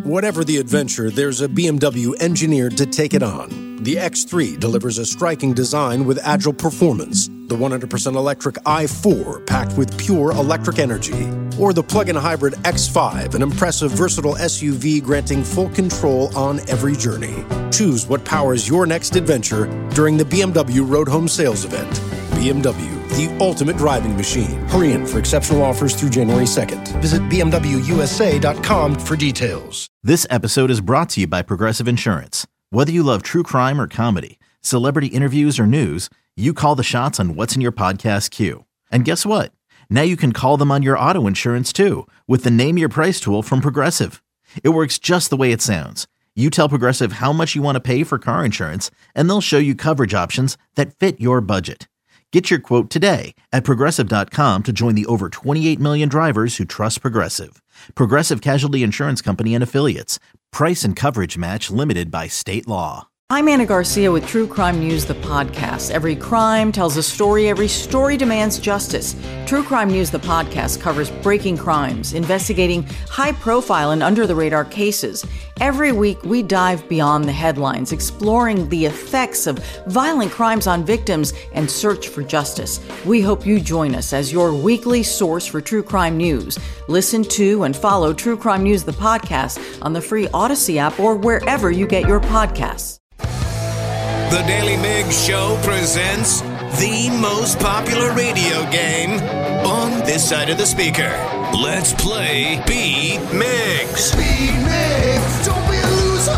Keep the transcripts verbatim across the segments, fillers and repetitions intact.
Whatever the adventure, there's a B M W engineered to take it on. The X three delivers a striking design with agile performance. The one hundred percent electric i four, packed with pure electric energy. Or the plug-in hybrid X five, an impressive, versatile S U V granting full control on every journey. Choose what powers your next adventure during the B M W Road Home Sales Event. B M W, the ultimate driving machine. Hurry in for exceptional offers through January second. Visit B M W U S A dot com for details. This episode is brought to you by Progressive Insurance. Whether you love true crime or comedy, celebrity interviews or news, you call the shots on what's in your podcast queue. And guess what? Now you can call them on your auto insurance too with the Name Your Price tool from Progressive. It works just the way it sounds. You tell Progressive how much you want to pay for car insurance, and they'll show you coverage options that fit your budget. Get your quote today at Progressive dot com to join the over twenty-eight million drivers who trust Progressive. Progressive Casualty Insurance Company and Affiliates. Price and coverage match limited by state law. I'm Anna Garcia with True Crime News, the podcast. Every crime tells a story. Every story demands justice. True Crime News, the podcast, covers breaking crimes, investigating high-profile and under-the-radar cases. Every week, we dive beyond the headlines, exploring the effects of violent crimes on victims and search for justice. We hope you join us as your weekly source for true crime news. Listen to and follow True Crime News, the podcast, on the free Odyssey app or wherever you get your podcasts. The Daily Migs Show presents the most popular radio game on this side of the speaker. Let's play Beat Migs. Beat Migs, don't be a loser.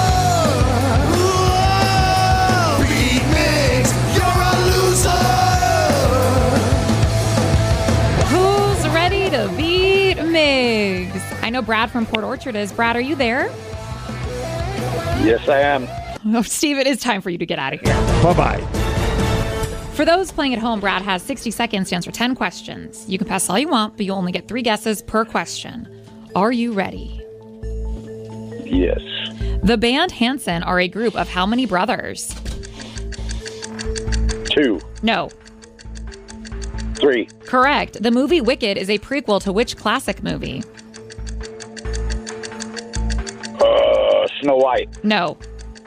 Whoa. Beat Migs, you're a loser. Who's ready to beat Migs? I know Brad from Port Orchard is. Brad, are you there? Yes, I am. Oh, Steve, it is time for you to get out of here. Bye-bye. For those playing at home, Brad has sixty seconds to answer ten questions. You can pass all you want, but you'll only get three guesses per question. Are you ready? Yes. The band Hanson are a group of how many brothers? Two. No. Three. Correct. The movie Wicked is a prequel to which classic movie? Uh, Snow White. No.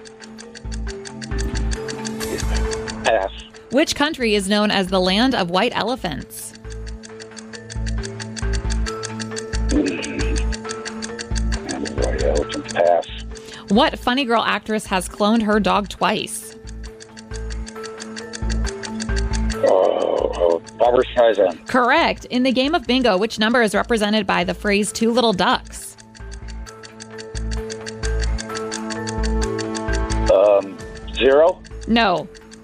Pass. Which country is known as the land of white elephants? And white elephants. Pass. What funny girl actress has cloned her dog twice? Oh, uh, Barbra Streisand. Correct. In the game of bingo, which number is represented by the phrase two little ducks? Um, zero. No.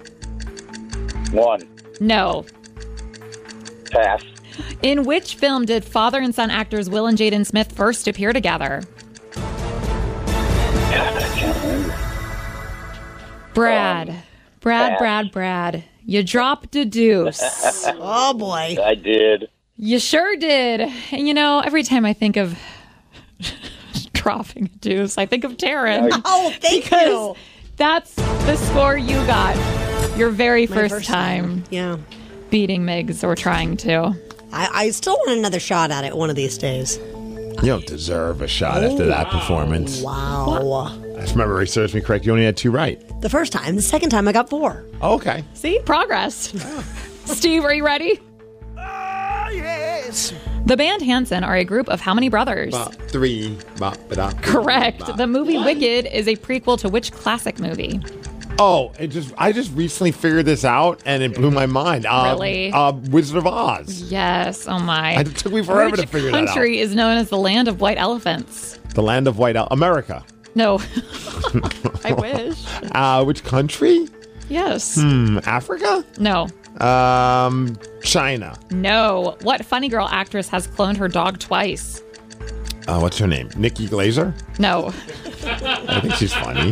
One. No. Pass. In which film did father and son actors Will and Jaden Smith first appear together? God, I can't remember. Brad. Um, Brad, pass. Brad, Brad. You dropped a deuce. Oh, boy. I did. You sure did. And you know, every time I think of dropping a deuce, I think of Taryn. Oh, thank because you. That's the score you got. Your very first, first time, time. Yeah. beating Migs or trying to. I, I still want another shot at it one of these days. You don't deserve a shot Oh, after that wow. performance. Wow. If memory serves me correct, you only had two right. The first time. The second time, I got four. Oh, okay. See? Progress. Steve, are you ready? Ah, yes. The band Hanson are a group of how many brothers? Ba, three. Ba, ba, da, Correct. ba. The movie Wicked is a prequel to which classic movie? Oh, it just I just recently figured this out, and it blew my mind. Uh, Really? Uh, Wizard of Oz. Yes. Oh, my. It took me forever Which to figure that out. country is known as the land of white elephants? The land of white el- America. No. I wish. Uh, which country? Yes. Hmm, Africa? No. Um, China. No. What funny girl actress has cloned her dog twice? Uh, what's her name? Nikki Glazer? No. I think she's funny.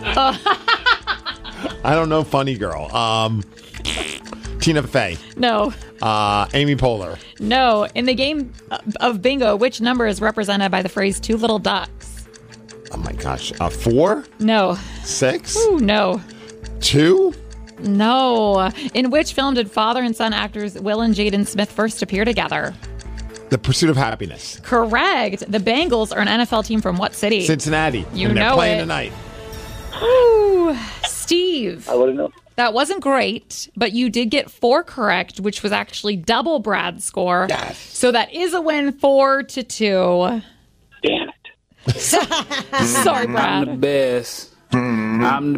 I don't know funny girl. Um, Tina Fey. No. Uh, Amy Poehler. No. In the game of bingo, which number is represented by the phrase two little ducks? Oh my gosh. Uh, four? No. Six? Ooh, no. Two? No. In which film did father and son actors Will and Jaden Smith first appear together? The Pursuit of Happiness. Correct. The Bengals are an N F L team from what city? Cincinnati. You and they're know playing it. tonight. Ooh, Steve. I wouldn't know. That wasn't great, but you did get four correct, which was actually double Brad's score. Yes. So that is a win, four to two. Damn it. Sorry, Brad. I'm the best. I'm the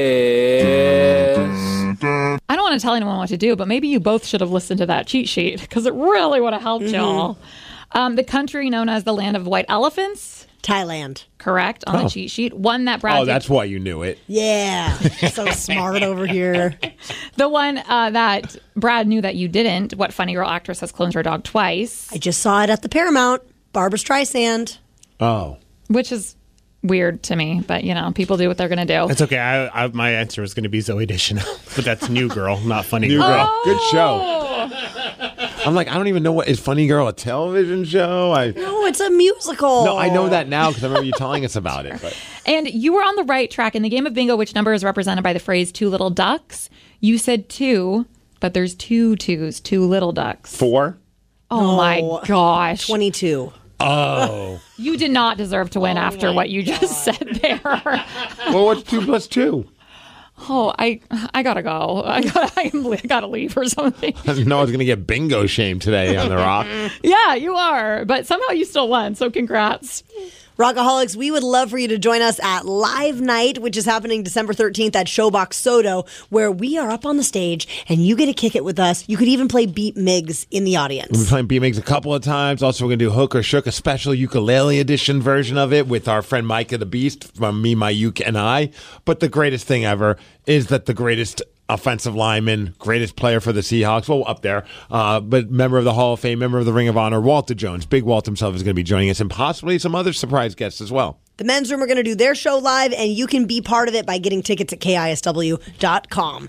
best. I don't want to tell anyone what to do, but maybe you both should have listened to that cheat sheet because it really would have helped Mm-hmm. y'all. Um, the country known as the land of white elephants. Thailand. Correct on Oh. the cheat sheet. One that Brad Oh, did- that's why you knew it. Yeah. So smart over here. the one uh, that Brad knew that you didn't. What funny girl actress has cloned her dog twice? I just saw it at the Paramount. Barbara Streisand. Oh. Which is weird to me, but you know, people do what they're going to do. That's okay. I, I, my answer was going to be Zoe Deschanel, but that's New Girl, not Funny New Girl. Girl. Good show. Oh. I'm like, I don't even know what is Funny Girl a television show? I No, it's a musical. No, I know that now because I remember you telling us about it. But And you were on the right track. In the game of bingo, which number is represented by the phrase two little ducks? You said two, but there's two twos, two little ducks. four? Oh No. my gosh. twenty-two. Oh. You did not deserve to win after what you just said there. Well, what's two plus two? Oh, I I gotta go. I gotta, I gotta leave or something. I didn't know I was going to get bingo shame today on The Rock. Yeah, you are. But somehow you still won, so congrats. Rockaholics, we would love for you to join us at Live Night, which is happening December thirteenth at Showbox Soto, where we are up on the stage and you get to kick it with us. You could even play Beat Migs in the We've audience. been playing B-Migs a couple of times. Also, we're going to do Hook or Shook, a special ukulele edition version of it with our friend Micah the Beast from Me, My Uke, and I. But the greatest thing ever is that the greatest offensive lineman, greatest player for the Seahawks, well, up there, uh, but member of the Hall of Fame, member of the Ring of Honor, Walter Jones, Big Walt himself, is going to be joining us, and possibly some other surprise guests as well. The Men's Room are going to do their show live, and you can be part of it by getting tickets at K I S W dot com.